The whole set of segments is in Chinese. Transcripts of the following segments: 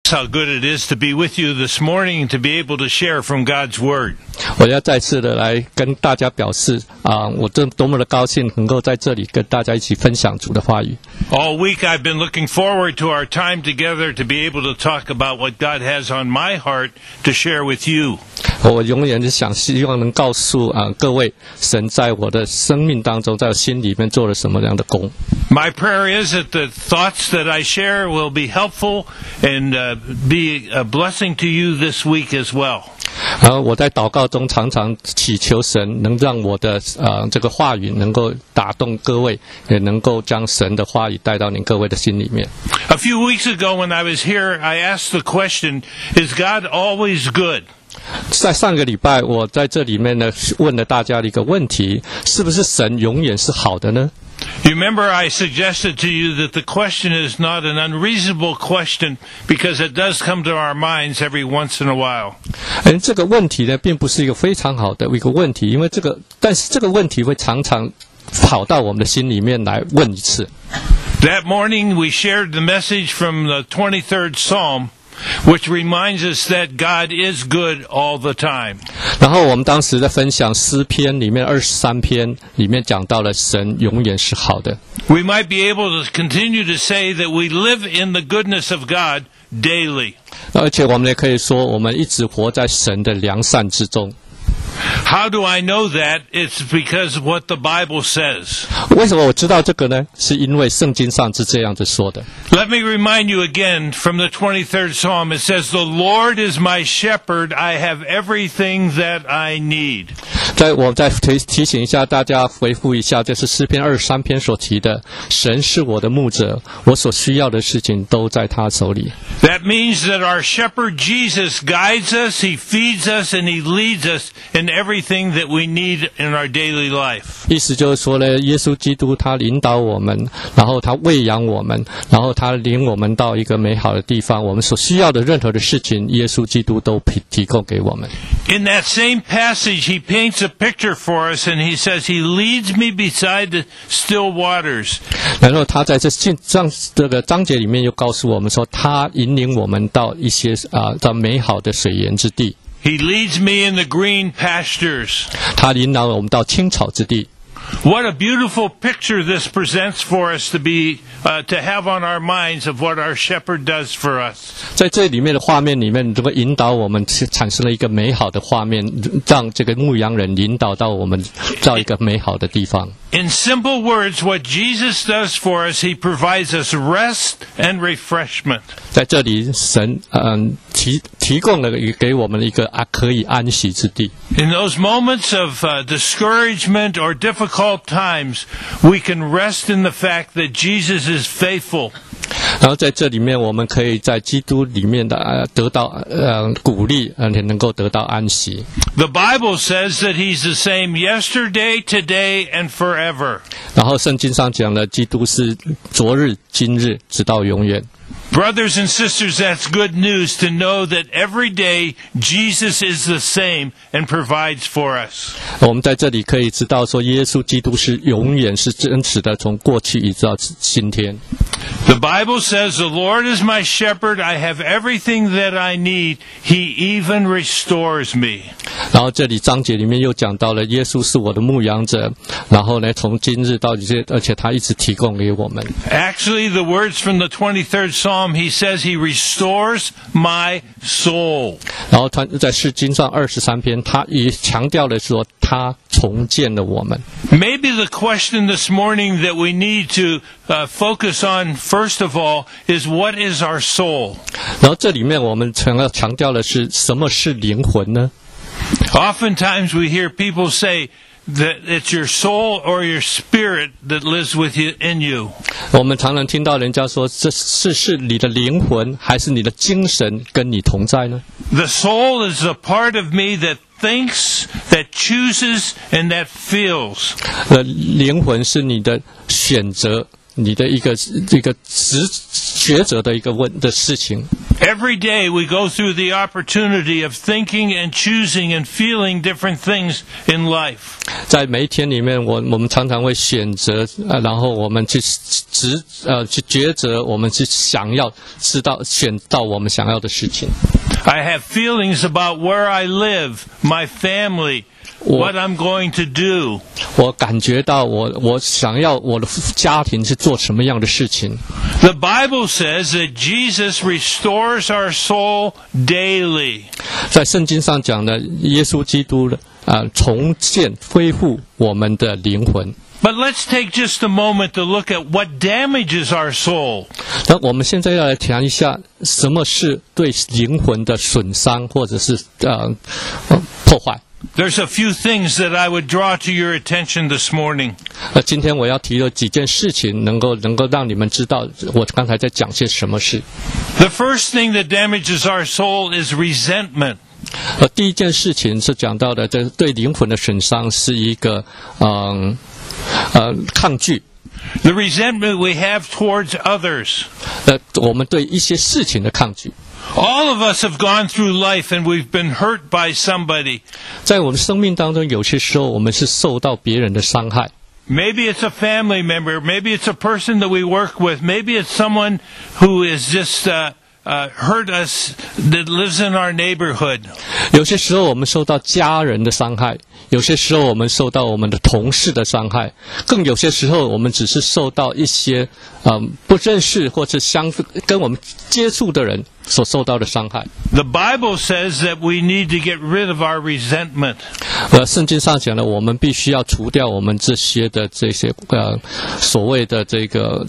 How good it is to be with you this morning, to be able to share from God's Word. 我要再次的来跟大家表示我多么的高兴能够在这里跟大家一起分享主的话语。 All week I've been looking forward to our time together to be able to talk about what God has on my heart to share with you. 我永远是希望能告诉各位，神在我的生命当中，在我心里面做了什么样的工。 My prayer is that the thoughts that I share will be helpful and be a blessing to you this week as well. 我在祷告中常常祈求神能让我的这个话语能够打动各位，也能够将神的话语带到您各位的心里面。 A few weeks ago when I was here, I asked the question, is God always good? 在上个礼拜，我在这里面呢问了大家的一个问题，是不是神永远是好的呢？ You remember I suggested to you that the question is not an unreasonable question because it does come to our minds every once in a while. 这个问题呢，并不是一个非常好的一个问题，因为但是这个问题会常常跑到我们的心里面来问一次。 That morning we shared the message from the 23rd Psalm, which reminds us that God is good all the time. 然后我们当时在分享诗篇里面23篇里面讲到了神永远是好的。 We might be able to continue to say that we live in the goodness of God daily. 而且我们也可以说，我们一直活在神的良善之中。 How do I know that? It's because of what the Bible says. 为什么我知道这个呢？是因为圣经上是这样子说的。 Let me remind you again from the 23rd Psalm. It says, "The Lord is my shepherd. I have everything that I need." 我再提醒一下大家，回复一下，这是诗篇23篇所提的，神是我的牧者，我所需要的事情都在他手里。 That means that our shepherd Jesus guides us, he feeds us, and he leads us in everything that we need in our daily life. 意思就是说呢，耶稣基督他领导我们，然后他喂养我们，然后他领我们到一个美好的地方，我们所需要的任何的事情，耶稣基督都提供给我们。 In that same passage, he paints a picture for us, and he says, "He leads me beside the still waters." 然后他在这个章节里面又告诉我们说，他引领我们到一些到美好的水源之地。 He leads me in the green pastures. 他引导我们到青草之地。 What a beautiful picture this presents for us to have on our minds of what our shepherd does for us. 在这里面的画面里面，能够引导我们产生了一个美好的画面，让这个牧羊人引导到我们到一个美好的地方。 In simple words, what Jesus does for us, he provides us rest and refreshment. 在这里，神提供了给我们一个可以安息之地。 In those moments of discouragement or difficult times, we can rest in the fact that Jesus is faithful. 然后在这里面，我们可以在基督里面的得到鼓励，而且能够得到安息。 The Bible says that He's the same yesterday, today, and forever. 然后圣经上讲了，基督是昨日、今日，直到永远。 Brothers and sisters, that's good news to know that every day Jesus is the same and provides for us. 我们在这里可以知道说，耶稣基督是永远是真实的，从过去一直到今天。 The Bible says, "The Lord is my shepherd. I have everything that I need. He even restores me." 然后这里章节里面又讲到了，耶稣是我的牧羊者，然后呢，从今日到而且他一直提供给我们。 Actually, the words from the 23rd Psalm, he says he restores my soul. 然后他在诗经上23篇，他也强调了说，他重建了我们。 Maybe the question this morning that we need to focus on first of all is, what is our soul? 然后这里面我们要强调的是，什么是灵魂呢？ Oftentimes we hear people say that it's your soul or your spirit that lives in you. 我们常常听到人家说，这是你的灵魂，还是你的精神跟你同在呢？ The soul is a part of me that thinks, that chooses, and that feels. 灵魂是你的选择，你的一个抉择的的事情。 Every day we go through the opportunity of thinking and choosing and feeling different things in life. 在每一天里面，我们常常会选择，然后我们去去抉择，我们去想要选到我们想要的事情。 I have feelings about where I live, my family, what I'm going to do. 我感觉到我想要我的家庭是做什么样的事情。 The Bible says that Jesus restores our soul daily. 在圣经上讲的，耶稣基督重建恢复我们的灵魂。 But let's take just a moment to look at what damages our soul. 那我们现在要来谈一下，什么是对灵魂的损伤或者是破坏。 There's a few things that I would draw to your attention this morning. 今天我要提的几件事情，能够让你们知道我刚才在讲些什么事。 The first thing that damages our soul is resentment. 第一件事情是讲到的，这对灵魂的损伤是一个抗拒。 The resentment we have towards others. 我们对一些事情的抗拒。 All of us have gone through life and we've been hurt by somebody. 在我们生命当中，有些时候我们是受到别人的伤害。 Maybe it's a family member. Maybe it's a person that we work with. Maybe it's someone who is just hurt us that lives in our neighborhood. 有些时候我们受到家人的伤害，有些时候我们受到我们的同事的伤害，更有些时候我们只是受到一些不认识或者跟我们接触的人所受到的伤害。 The Bible says that we need to get rid of our resentment. 圣经上讲的，我们必须要除掉我们这些所谓的这个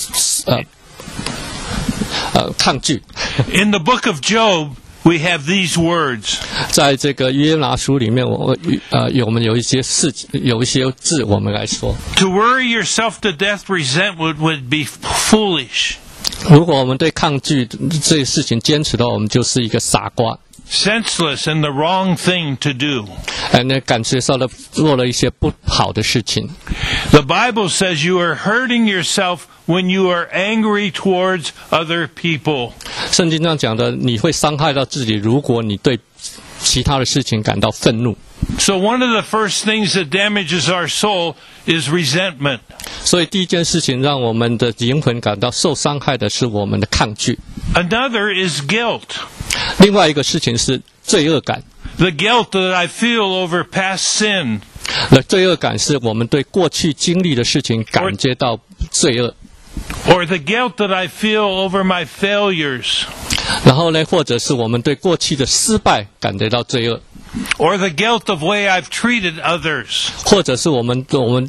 抗拒。 In the book of Job, we have these words. 在这个约拿书里面，我们有一些字，我们来说。 To worry yourself to death, resentment would be foolish. 如果我们对抗拒这些事情坚持的话，我们就是一个傻瓜。 Senseless and the wrong thing to do. 那感觉上的做了一些不好的事情。 The Bible says you are hurting yourself when you are angry towards other people. 圣经上讲的，你会伤害到自己，如果你对其他的事情感到愤怒。 So one of the first things that damages our soul is resentment. 所以第一件事情让我们的灵魂感到受伤害的是我们的抗拒。 Another is guilt. 另外一个事情是罪恶感。 The guilt that I feel over past sin. 罪恶感是我们对过去经历的事情感觉到罪恶。 Or the guilt that I feel over my failures. 然后呢，或者是我们对过去的失败感觉到罪恶。 Or the guilt of way I've treated others. 或者是我们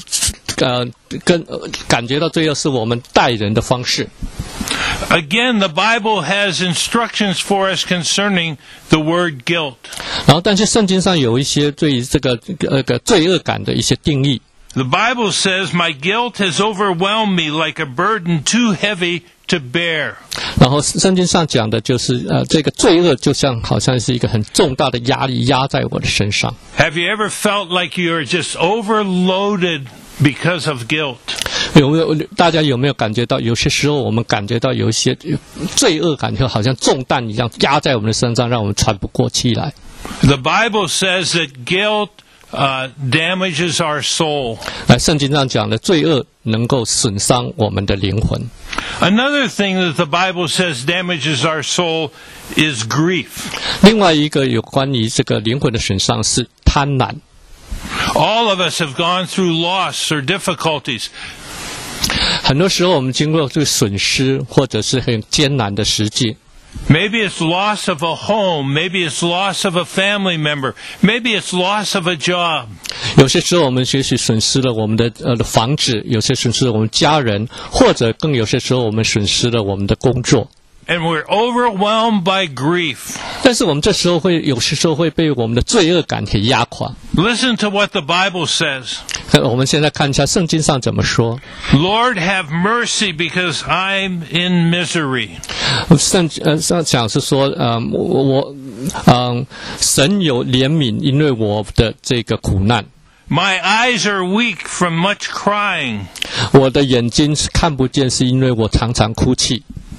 感觉到罪恶是我们待人的方式。 Again, the Bible has instructions for us concerning the word guilt. 然后，但是圣经上有一些对于这个罪恶感的一些定义。 The Bible says, "My guilt has overwhelmed me like a burden too heavy to bear." 然后圣经上讲的就是这个罪恶就好像是一个很重大的压力压在我的身上。 Have you ever felt like you are just overloaded because of guilt? 大家有没有感觉到，有些时候我们感觉到有一些罪恶感，就好像重担一样压在我们的身上，让我们喘不过气来。 The Bible says that guilt damages our soul. 圣经上讲的罪恶能够损伤我们的灵魂。 Another thing that the Bible says damages our soul is grief. 另外一个有关于这个灵魂的损伤是贪婪。 All of us have gone through loss or difficulties. 很多时候我们经过这个损失或者是很艰难的时节。 Maybe it's loss of a home. Maybe it's loss of a family member. Maybe it's loss of a job. 有些时候我们也许损失了我们的房子，有些损失了我们家人，或者更有些时候我们损失了我们的工作。 And we're overwhelmed by grief. 但是我们有些时候会被我们的罪恶感给压垮。 Listen to what the Bible says. 我们现在看一下圣经上怎么说。 Lord, have mercy because I'm in misery. 上讲是说，神有怜悯，因为我的这个苦难。 My eyes are weak from much crying. 我的眼睛看不见，是因为我常常哭泣。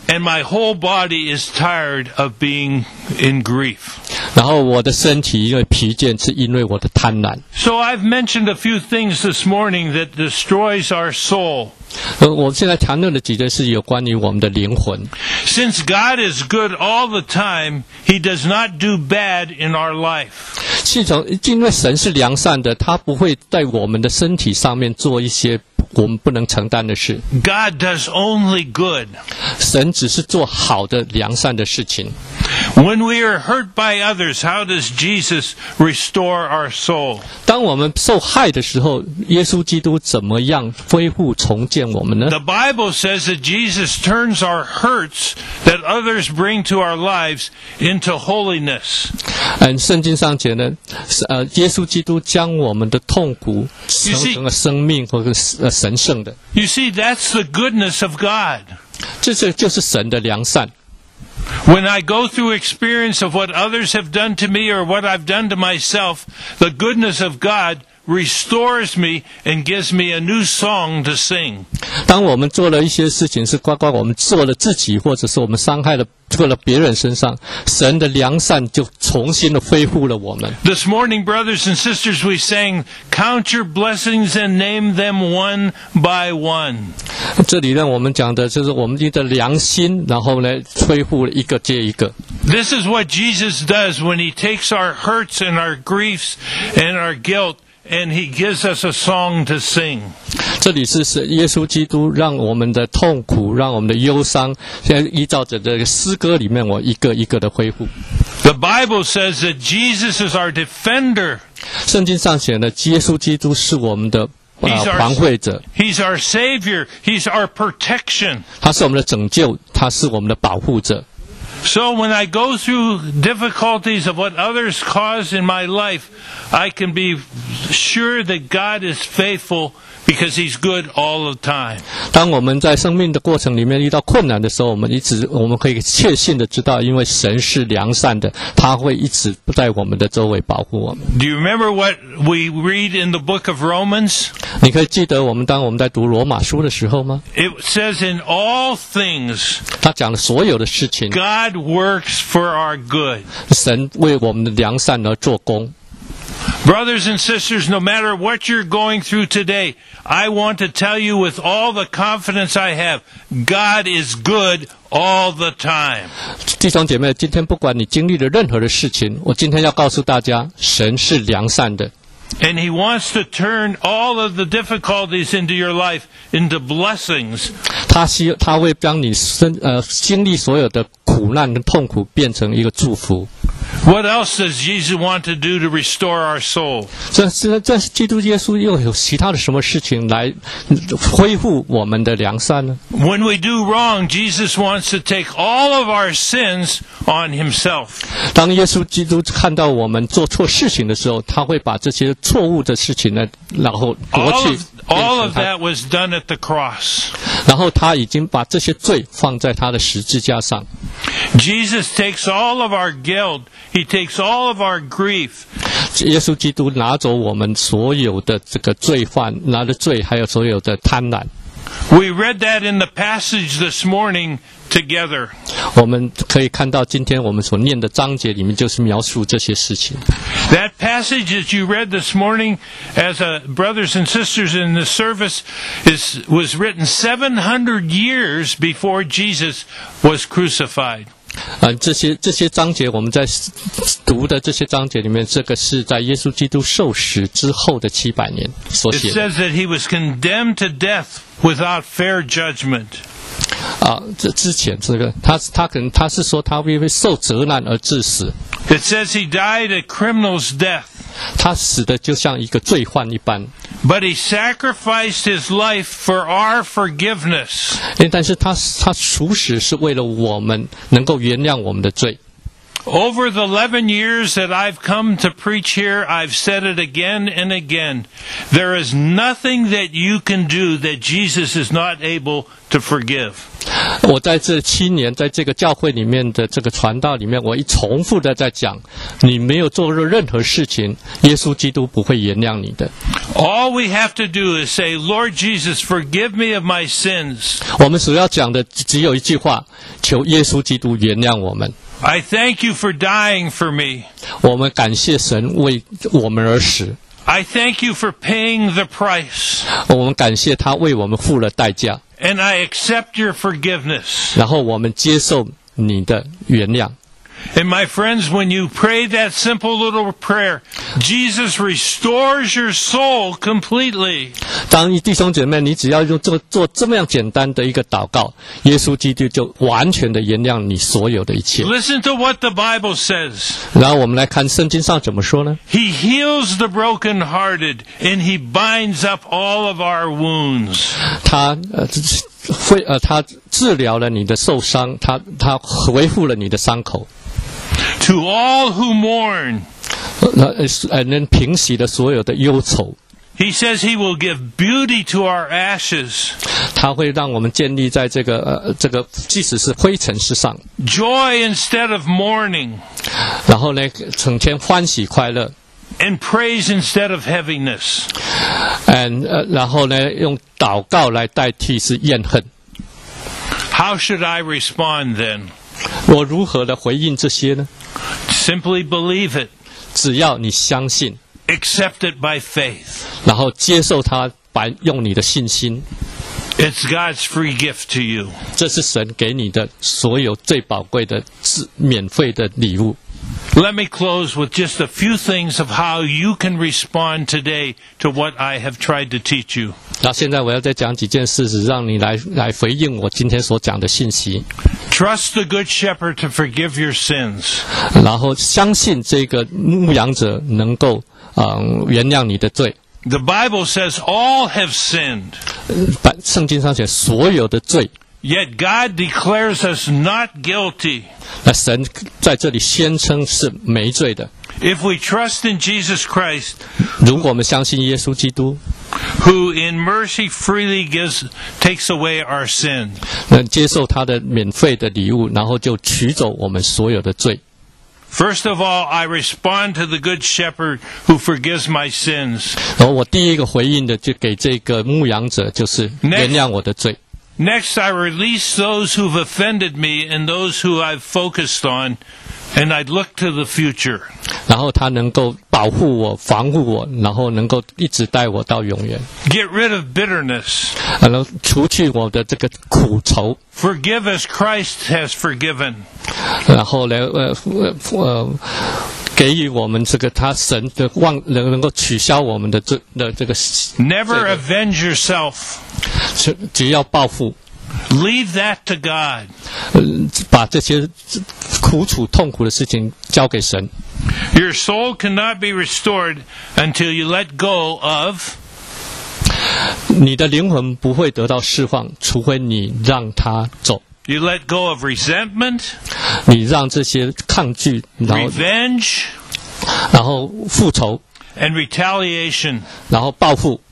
and my whole body is tired of being in grief. 然后我的身体因为疲倦，是因为我的贪婪。 So I've mentioned a few things this morning that destroys our soul. 我现在谈论的几件事有关于我们的灵魂。 Since God is good all the time, He does not do bad in our life. 因为神是良善的，他不会在我们的身体上面做一些我们不能承担的事。 God does only good. 神只是做好的良善的事情。 When we are hurt by others, how does Jesus restore our soul? 当我们受害的时候，耶稣基督怎么样恢复重建我们呢？ The Bible says that Jesus turns our hurts that others bring to our lives into holiness. 圣经上讲呢，耶稣基督将我们的痛苦成成了生命或者神圣的。 You see, that's the goodness of God. 这就是神的良善。 When I go through experience of what others have done to me or what I've done to myself, the goodness of God restores me and gives me a new song to sing. 当我们做了一些事情是包括我们做了自己或者是我们伤害了做了别人身上，神的良善就重新的恢复了我们。 This morning, brothers and sisters, we sang, Count your blessings and name them one by one. 这里呢，我们讲的就是我们的良心，然后呢，恢复了一个接一个。 This is what Jesus does when He takes our hurts and our griefs and our guilt and He gives us a song to sing. 这里是耶稣基督让我们的痛苦，让我们的忧伤，现在依照着这个诗歌里面，我一个一个的恢复。 The Bible says that Jesus is our defender. 圣经上写呢，耶稣基督是我们的防卫者。 He's our Savior. He's our protection. 他是我们的拯救，他是我们的保护者。 So when I go through difficulties of what others cause in my life, I can be sure that God is faithful because He's good all the time. 当我们在生命的过程里面遇到困难的时候，我们可以确信的知道，因为神是良善的，他会一直在我们的周围保护我们。 Do you remember what we read in the book of Romans? 你可以记得当我们在读罗马书的时候吗？ It says in all things, 他讲了所有的事情， God works for our good. 神为我们的良善而做工。 Brothers and sisters, no matter what you're going through today, I want to tell you with all the confidence I have, God is good all the time. 弟兄姐妹，今天不管你经历了任何的事情，我今天要告诉大家，神是良善的。 And He wants to turn all of the difficulties into your life into blessings. 他会将你经历所有的苦难跟痛苦变成一个祝福。 What else does Jesus want to do to restore our soul? 这基督耶稣又有其他的什么事情来恢复我们的良善呢？ When we do wrong, Jesus wants to take all of our sins on Himself. 当耶稣基督看到我们做错事情的时候，他会把这些错误的事情呢，然后夺去。 All of that was done at the cross. 然后他已经把这些罪放在他的十字架上。 Jesus takes all of our guilt. He takes all of our grief. 耶稣基督拿走我们所有的这个罪犯，拿着罪，还有所有的贪婪。 We read that in the passage this morning together. 我们可以看到今天我们所念的章节里面就是描述这些事情。 That passage that you read this morning as brothers and sisters in the service was written 700 years before Jesus was crucified. 这些章节我们在读的这些章节里面，这个是在耶稣基督受死之后的700年所 It 写的。 says that He was condemned to death without fair judgment. 这之前这个他是说他会受责难而致死。 It says He died a criminal's death. 他死的就像一个罪犯一般。 But He sacrificed His life for our forgiveness. 但是他赎死是为了我们能够原谅我们的罪。 Over the 11 years that I've come to preach here, I've said it again and again. There is nothing that you can do that Jesus is not able to forgive. 我在这7年，在这个教会里面的这个传道里面，我一重复的在讲，你没有做任何事情，耶稣基督不会原谅你的。 All we have to do is say, Lord Jesus, forgive me of my sins. 我们所要讲的只有一句话：求耶稣基督原谅我们。 I thank you for dying for me. 我们感谢神为我们而死。 I thank you for paying the price. 我们感谢他为我们付了代价。 And I accept your forgiveness. 然后我们接受你的原谅。 And my friends, when you pray that simple little prayer, Jesus restores your soul completely. 当弟兄姐妹，你只要用做这么样简单的一个祷告，耶稣基督就完全的原谅你所有的一切。 Listen to what the Bible says. 然后我们来看圣经上怎么说呢？ He heals the brokenhearted, and he binds up all of our wounds. 他治疗了你的受伤，他恢复了你的伤口。 To all who mourn, 能平息了所有的忧愁。 he says he will give beauty to our ashes. 他会让我们建立在这个即使是灰尘之上。 Joy instead of mourning. 然后呢，整天欢喜快乐。 And praise instead of heaviness. 然后呢，用祷告来代替是怨恨。 How should I respond then? 我如何的回应这些呢？ Simply believe it. 只要你相信， Accept it by faith. 然后接受它，用你的信心。 It's God's free gift to you. 这是神给你的所有最宝贵的免费的礼物。 Let me close with just a few things of how you can respond today to what I have tried to teach you. 那现在我要再讲几件事，让你来回应我今天所讲的信息。 Trust the Good Shepherd to forgive your sins. 然后相信这个牧羊者能够原谅你的罪。 The Bible says all have sinned. 圣经上写所有的罪。 Yet God declares us not guilty. 那神在这里宣称是没罪的。 If we trust in Jesus Christ, 如果我们相信耶稣基督 who in mercy freely takes away our sin. 能接受他的免费的礼物，然后就取走我们所有的罪。 First of all, I respond to the Good Shepherd who forgives my sins. 然后我第一个回应的就给这个牧羊者，就是原谅我的罪。 Next, I release those who've offended me and those who I've focused on, and I'd look to the future. 然后他能够保护我、防护我，然后能够一直带我到永远。 Get rid of bitterness. 然后除去我的这个苦愁。 Forgive as Christ has forgiven. 然后呢，给予我们这个他神的能够取消我们的这个。 Never avenge yourself. 只要报复。 Leave that to God. 把这些苦楚痛苦的事情交给神。 Your soul cannot be restored until you let go of. 你的靈魂不會得到釋放，除非你讓它走。 You let go of resentment. 你讓這些抗拒， revenge. 然後復仇 and retaliation. 然後報復。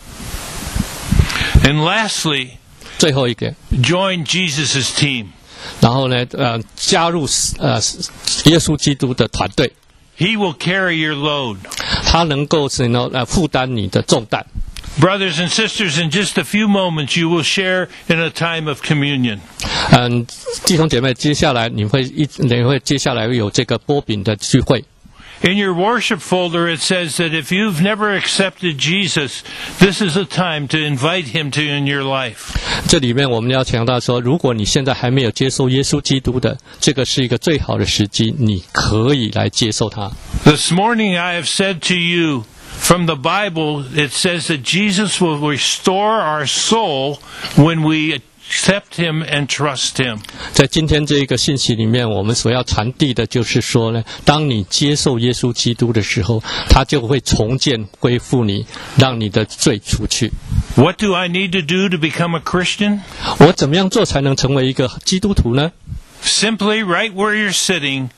And lastly, 最後一個 join Jesus' team. 然後呢，加入耶穌基督的團隊。 He will carry your load. 他能夠負擔你的重擔。 Brothers and sisters, in just a few moments, you will share in a time of communion. 弟兄姐妹，接下來你會接下來有這個擘餅的聚會。 In your worship folder, it says that if you've never accepted Jesus, this is a time to invite him to in your life. 這裡面我們要強調說，如果你現在還沒有接受耶穌基督的，這個是一個最好的時機，你可以來接受他。 This morning I have said to you, from the Bible, it says that Jesus will restore our soul when we accept him and trust him. 在今天这个信息里面，我们所要传递的就是说呢，当你接受耶稣基督的时候，他就会重建恢复你，让你的罪除去。 What do I need to do to become a Christian? 我怎么样做才能成为一个基督徒呢？ Simply, right where you're sitting,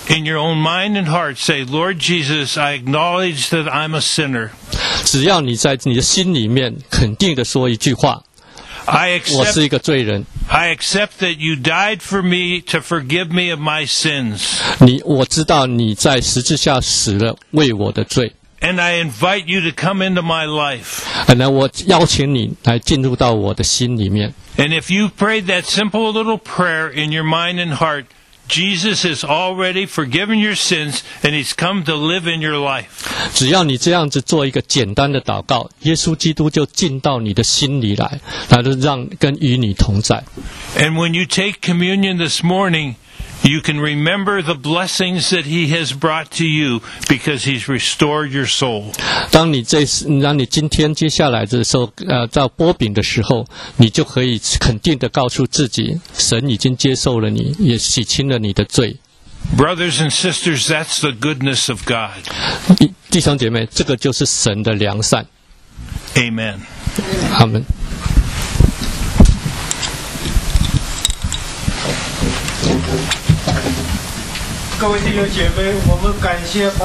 In your own mind and heart, say, Lord Jesus, I acknowledge that I'm a sinner. 只要你在你的心里面肯定的说一句话， I 我是 accept, 一个罪人。 I accept that you died for me to forgive me of my sins. 我知道你在十字架死了，为我的罪。 And I invite you to come into my life. 那我邀请你来进入到我的心里面。 And if you prayed that simple little prayer in your mind and heart, Jesus has already forgiven your sins and He's come to live in your life. 只要你这样子做一个简单的祷告，耶稣基督就进到你的心里来，来让跟与你同在。 And when you take communion this morning, you can remember the blessings that He has brought to you because He's restored your soul. 当你今天接下来的时候，在剥饼的时候，你就可以肯定的告诉自己，神已经接受了你，也洗清了你的罪。 Brothers and sisters, that's the goodness of God. 弟兄姐妹，这个就是神的良善。 Amen. 阿们。 各位弟兄姐妹，我们感谢